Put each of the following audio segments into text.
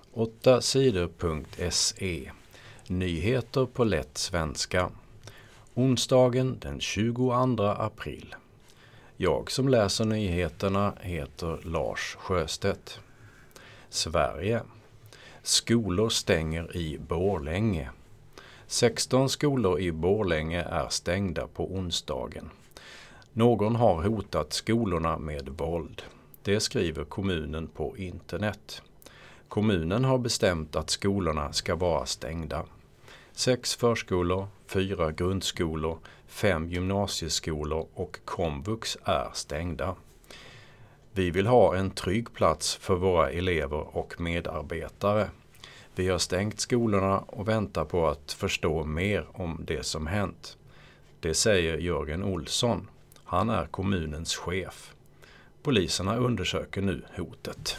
8sidor.se. Nyheter på lätt svenska. Onsdagen den 22 april. Jag som läser nyheterna heter Lars Sjöstedt. Sverige. Skolor stänger i Borlänge. 16 skolor i Borlänge är stängda på onsdagen. Någon har hotat skolorna med våld. Det skriver kommunen på internet. Kommunen har bestämt att skolorna ska vara stängda. 6 förskolor, 4 grundskolor, 5 gymnasieskolor och komvux är stängda. Vi vill ha en trygg plats för våra elever och medarbetare. Vi har stängt skolorna och väntar på att förstå mer om det som hänt. Det säger Jörgen Olsson. Han är kommunens chef. Poliserna undersöker nu hotet.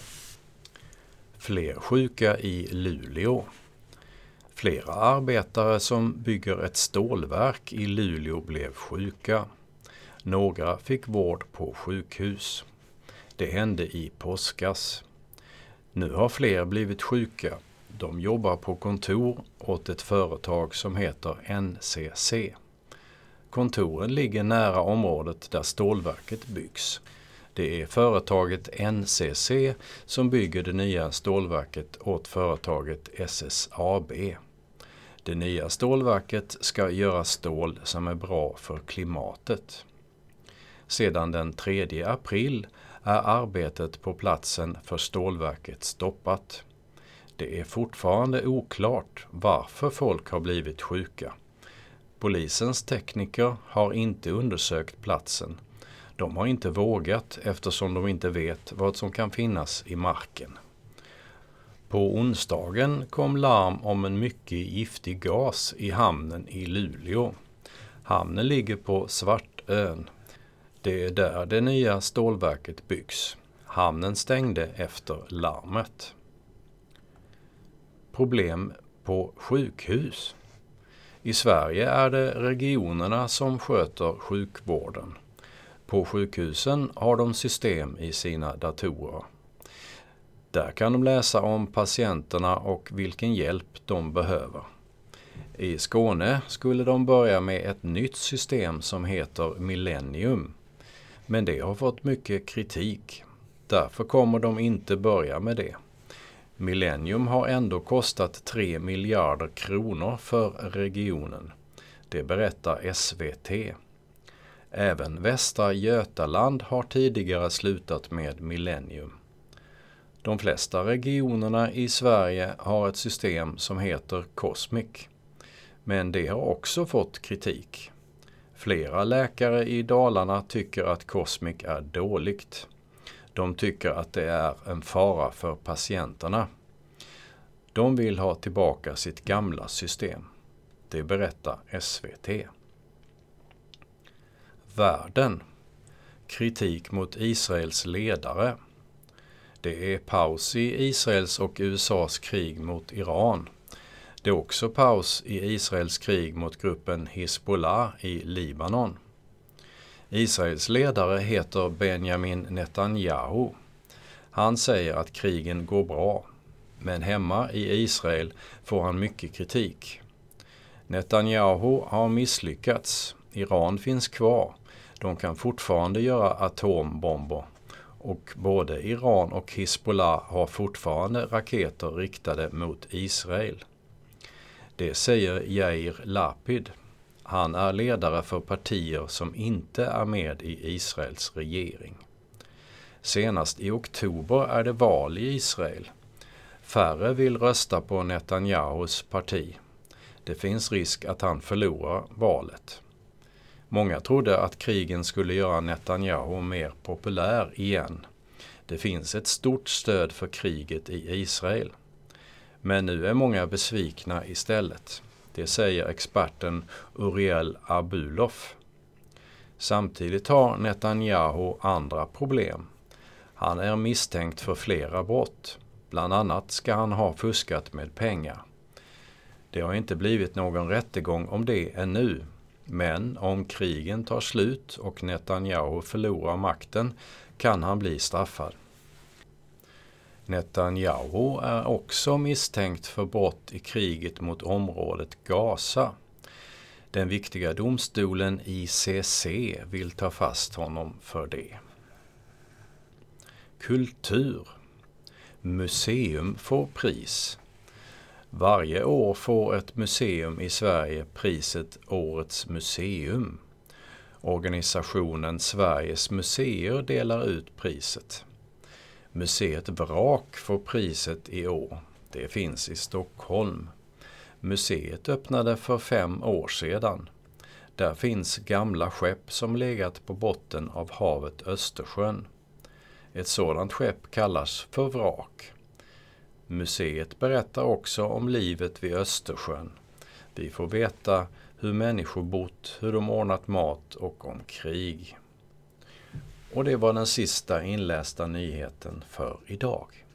Fler sjuka i Luleå. Flera arbetare som bygger ett stålverk i Luleå blev sjuka. Några fick vård på sjukhus. Det hände i påskas. Nu har fler blivit sjuka. De jobbar på kontor åt ett företag som heter NCC. Kontoren ligger nära området där stålverket byggs. Det är företaget NCC som bygger det nya stålverket åt företaget SSAB. Det nya stålverket ska göra stål som är bra för klimatet. Sedan den 3 april är arbetet på platsen för stålverket stoppat. Det är fortfarande oklart varför folk har blivit sjuka. Polisens tekniker har inte undersökt platsen. De har inte vågat eftersom de inte vet vad som kan finnas i marken. På onsdagen kom larm om en mycket giftig gas i hamnen i Luleå. Hamnen ligger på Svartön. Det är där det nya stålverket byggs. Hamnen stängde efter larmet. Problem på sjukhus. I Sverige är det regionerna som sköter sjukvården. På sjukhusen har de system i sina datorer. Där kan de läsa om patienterna och vilken hjälp de behöver. I Skåne skulle de börja med ett nytt system som heter Millennium. Men det har fått mycket kritik. Därför kommer de inte börja med det. Millennium har ändå kostat 3 miljarder kronor för regionen. Det berättar SVT. Även Västra Götaland har tidigare slutat med Millennium. De flesta regionerna i Sverige har ett system som heter Cosmic. Men det har också fått kritik. Flera läkare i Dalarna tycker att Cosmic är dåligt. De tycker att det är en fara för patienterna. De vill ha tillbaka sitt gamla system. Det berättar SVT. Världen. Kritik mot Israels ledare. Det är paus i Israels och USAs krig mot Iran. Det är också paus i Israels krig mot gruppen Hezbollah i Libanon. Israels ledare heter Benjamin Netanyahu. Han säger att krigen går bra, men hemma i Israel får han mycket kritik. Netanyahu har misslyckats. Iran finns kvar. De kan fortfarande göra atombomber. Och både Iran och Hezbollah har fortfarande raketer riktade mot Israel. Det säger Yair Lapid. Han är ledare för partier som inte är med i Israels regering. Senast i oktober är det val i Israel. Färre vill rösta på Netanyahus parti. Det finns risk att han förlorar valet. Många trodde att krigen skulle göra Netanyahu mer populär igen. Det finns ett stort stöd för kriget i Israel. Men nu är många besvikna istället. Det säger experten Uriel Abulof. Samtidigt har Netanyahu andra problem. Han är misstänkt för flera brott. Bland annat ska han ha fuskat med pengar. Det har inte blivit någon rättegång om det ännu. Men om krigen tar slut och Netanyahu förlorar makten kan han bli straffad. Netanyahu är också misstänkt för brott i kriget mot området Gaza. Den viktiga domstolen ICC vill ta fast honom för det. Kultur. Museum får pris. Varje år får ett museum i Sverige priset Årets museum. Organisationen Sveriges museer delar ut priset. Museet Vrak får priset i år. Det finns i Stockholm. Museet öppnade för 5 år sedan. Där finns gamla skepp som legat på botten av havet Östersjön. Ett sådant skepp kallas för vrak. Museet berättar också om livet vid Östersjön. Vi får veta hur människor bott, hur de ordnat mat och om krig. Och det var den sista inlästa nyheten för idag.